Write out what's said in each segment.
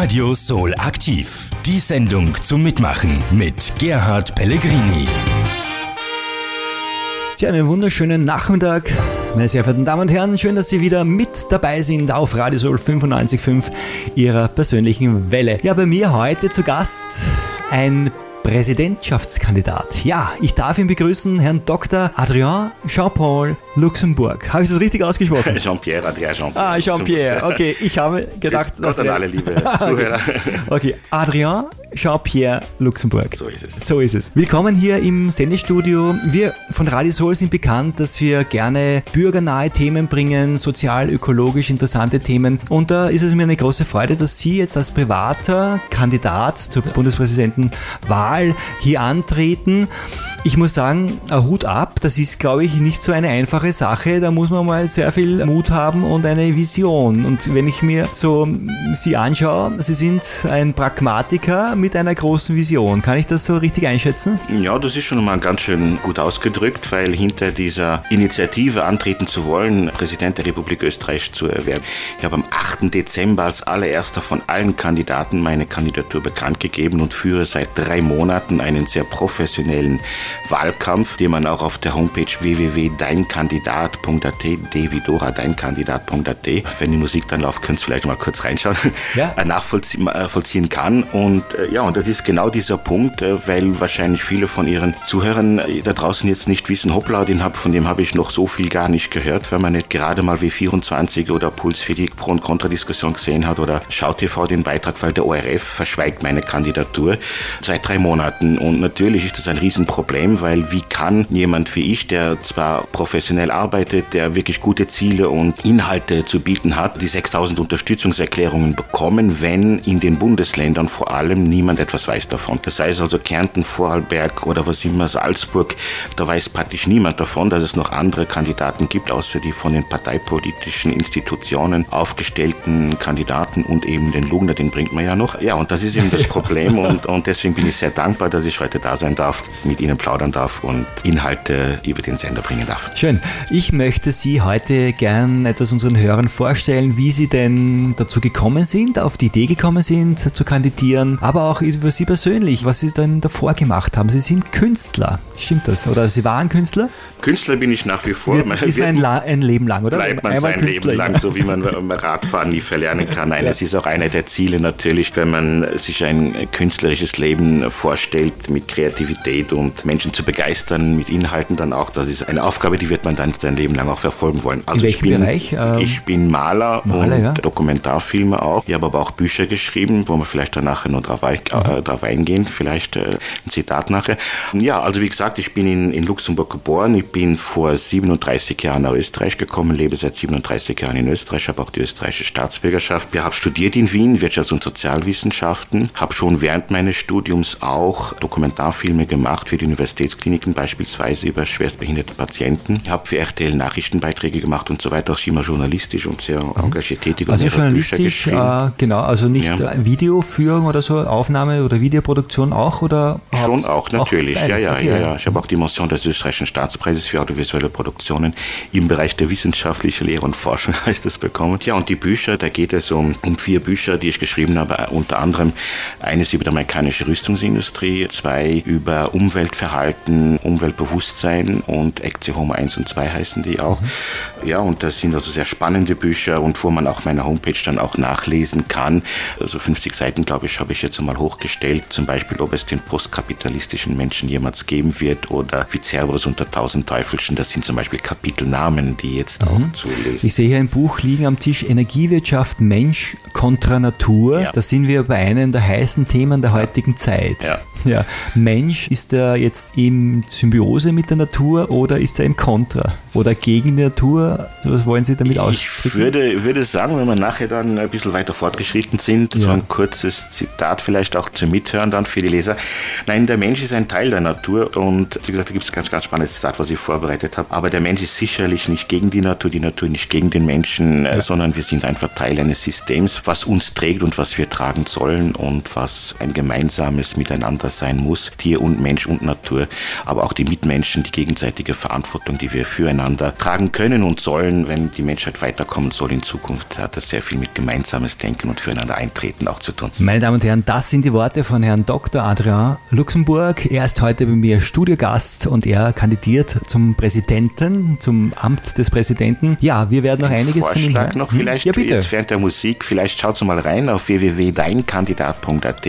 Radio Soul aktiv. Die Sendung zum Mitmachen mit Gerhard Pellegrini. Tja, einen wunderschönen Nachmittag, meine sehr verehrten Damen und Herren. Schön, dass Sie wieder mit dabei sind auf Radio Soul 95.5, Ihrer persönlichen Welle. Ja, bei mir heute zu Gast ein Präsidentschaftskandidat. Ja, ich darf ihn begrüßen, Herrn Dr. Adrien Jean-Paul Luxemburg. Habe ich das richtig ausgesprochen? Jean-Pierre, Adrien Jean-Paul. Ah, Jean-Pierre, okay. Ich habe gedacht, das an alle liebe Zuhörer. Okay, Adrien Jean-Pierre Luxemburg. So ist es. So ist es. Willkommen hier im Sendestudio. Wir von Radio Soul sind bekannt, dass wir gerne bürgernahe Themen bringen, sozial, ökologisch interessante Themen. Und da ist es mir eine große Freude, dass Sie jetzt als privater Kandidat zur Bundespräsidentenwahl hier antreten. Ich muss sagen, Hut ab, das ist, glaube ich, nicht so eine einfache Sache. Da muss man mal sehr viel Mut haben und eine Vision. Und wenn ich mir so Sie anschaue, Sie sind ein Pragmatiker mit einer großen Vision. Kann ich das so richtig einschätzen? Ja, das ist schon mal ganz schön gut ausgedrückt, weil hinter dieser Initiative antreten zu wollen, Präsident der Republik Österreich zu werden. Ich habe am 8. Dezember als allererster von allen Kandidaten meine Kandidatur bekannt gegeben und führe seit 3 Monaten einen sehr professionellen Wahlkampf, den man auch auf der Homepage www.deinkandidat.at, Devidora, deinkandidat.at, wenn die Musik dann läuft, könnt ihr vielleicht mal kurz reinschauen, ja, nachvollziehen kann. Und und das ist genau dieser Punkt, weil wahrscheinlich viele von Ihren Zuhörern da draußen jetzt nicht wissen, hoppla, von dem habe ich noch so viel gar nicht gehört, wenn man nicht gerade mal W24 oder Puls für die Pro- und Kontradiskussion gesehen hat oder Schau TV den Beitrag, weil der ORF verschweigt meine Kandidatur seit 3 Monaten. Und natürlich ist das ein Riesenproblem, weil wie kann jemand wie ich, der zwar professionell arbeitet, der wirklich gute Ziele und Inhalte zu bieten hat, die 6000 Unterstützungserklärungen bekommen, wenn in den Bundesländern vor allem niemand etwas weiß davon. Das heißt also Kärnten, Vorarlberg oder was immer, Salzburg, da weiß praktisch niemand davon, dass es noch andere Kandidaten gibt, außer die von den parteipolitischen Institutionen aufgestellten Kandidaten und eben den Lugner, den bringt man ja noch. Ja, und das ist eben das Problem und deswegen bin ich sehr dankbar, dass ich heute da sein darf, mit Ihnen plaudern darf und Inhalte über den Sender bringen darf. Schön. Ich möchte Sie heute gern etwas unseren Hörern vorstellen, wie Sie denn dazu gekommen sind, auf die Idee gekommen sind, zu kandidieren, aber auch über Sie persönlich, was Sie dann davor gemacht haben. Sie sind Künstler, stimmt das? Oder Sie waren Künstler? Künstler bin ich nach wie vor. Ist man ein Leben lang, oder? Bleibt man sein Leben lang, so wie man Radfahren nie verlernen kann. Nein, es ist auch einer der Ziele natürlich, wenn man sich ein künstlerisches Leben vorstellt, mit Kreativität und Menschen zu begeistern, mit Inhalten dann auch. Das ist eine Aufgabe, die wird man dann sein Leben lang auch verfolgen wollen. Also in welchem Bereich? Ich bin Maler und Dokumentarfilmer auch. Ich habe aber auch Bücher geschrieben, wo wir vielleicht dann nachher noch drauf eingehen, vielleicht ein Zitat nachher. Ja, also wie gesagt, ich bin in Luxemburg geboren. Ich bin vor 37 Jahren nach Österreich gekommen, lebe seit 37 Jahren in Österreich, habe auch die österreichische Staatsbürgerschaft. Ich habe studiert in Wien, Wirtschafts- und Sozialwissenschaften, habe schon während meines Studiums auch Dokumentarfilme gemacht für die Universitätskliniken, beispielsweise über schwerstbehinderte Patienten. Ich habe für RTL Nachrichtenbeiträge gemacht und so weiter, auch immer journalistisch und sehr engagiert tätig. Also journalistisch, genau, also nicht Videoführung oder so, Aufnahme oder Videoproduktion auch? Oder schon auch, natürlich. Auch beides, ja. Ich habe auch die Motion des österreichischen Staatspreises für audiovisuelle Produktionen im Bereich der wissenschaftlichen Lehre und Forschung heißt es bekommen. Ja, und die Bücher, da geht es um 4 Bücher, die ich geschrieben habe, unter anderem eines über die amerikanische Rüstungsindustrie, 2 über Umweltverhalten, Umweltbewusstsein und Ecce Homo 1 und 2 heißen die auch. Ja, und das sind also sehr spannende Bücher und wo man auch meine Homepage dann auch nachlesen kann. Also 50 Seiten, glaube ich, habe ich jetzt einmal hochgestellt. Zum Beispiel, ob es den postkapitalistischen Menschen jemals geben wird oder wie Cerberus unter 1000 Teufelchen. Das sind zum Beispiel Kapitelnamen, die jetzt auch zu lesen. Ich sehe hier ein Buch liegen am Tisch, Energiewirtschaft, Mensch kontra Natur. Ja. Da sind wir bei einem der heißen Themen der heutigen Zeit. Ja. Mensch, ist er jetzt in Symbiose mit der Natur oder ist er im Kontra oder gegen die Natur? Was wollen Sie damit ausdrücken? Ich würde sagen, wenn wir nachher dann ein bisschen weiter fortgeschritten sind, so ein kurzes Zitat vielleicht auch zum Mithören dann für die Leser. Nein, der Mensch ist ein Teil der Natur und wie gesagt, da gibt es ein ganz, ganz spannendes Zitat, was ich vorbereitet habe. Aber der Mensch ist sicherlich nicht gegen die Natur nicht gegen den Menschen, sondern wir sind einfach Teil eines Systems, was uns trägt und was wir tragen sollen und was ein gemeinsames Miteinander miteinander sein muss, Tier und Mensch und Natur, aber auch die Mitmenschen, die gegenseitige Verantwortung, die wir füreinander tragen können und sollen, wenn die Menschheit weiterkommen soll in Zukunft, hat das sehr viel mit gemeinsames Denken und füreinander Eintreten auch zu tun. Meine Damen und Herren, das sind die Worte von Herrn Dr. Adrian Luxemburg. Er ist heute bei mir Studiogast und er kandidiert zum Präsidenten, zum Amt des Präsidenten. Ja, wir werden noch einiges von ihm hören. Noch vielleicht ja, bitte. Jetzt während der Musik, vielleicht schaut mal rein auf www.deinkandidat.at,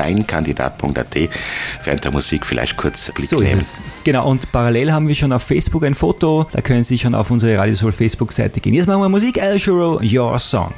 während der Musik vielleicht kurz Blick so nehmen. Ist es. Genau, und parallel haben wir schon auf Facebook ein Foto, da können Sie schon auf unsere Radio Soul Facebook-Seite gehen. Jetzt machen wir Musik, El Shuro, Your Song.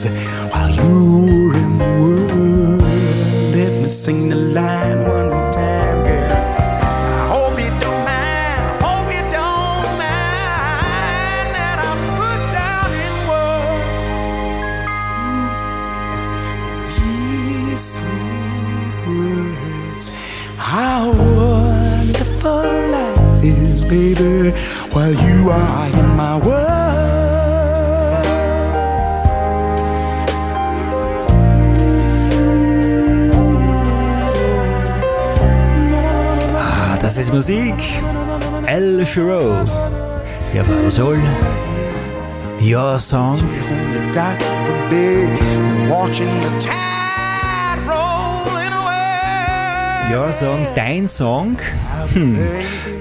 while you're in the world. Let me sing the line one more time, girl. I hope you don't mind, hope you don't mind that I put down in words these sweet words. How wonderful life is, baby, while you are in my world. Das ist Musik. El Giro. Hier war Soul. Your Song. Your Song, dein Song.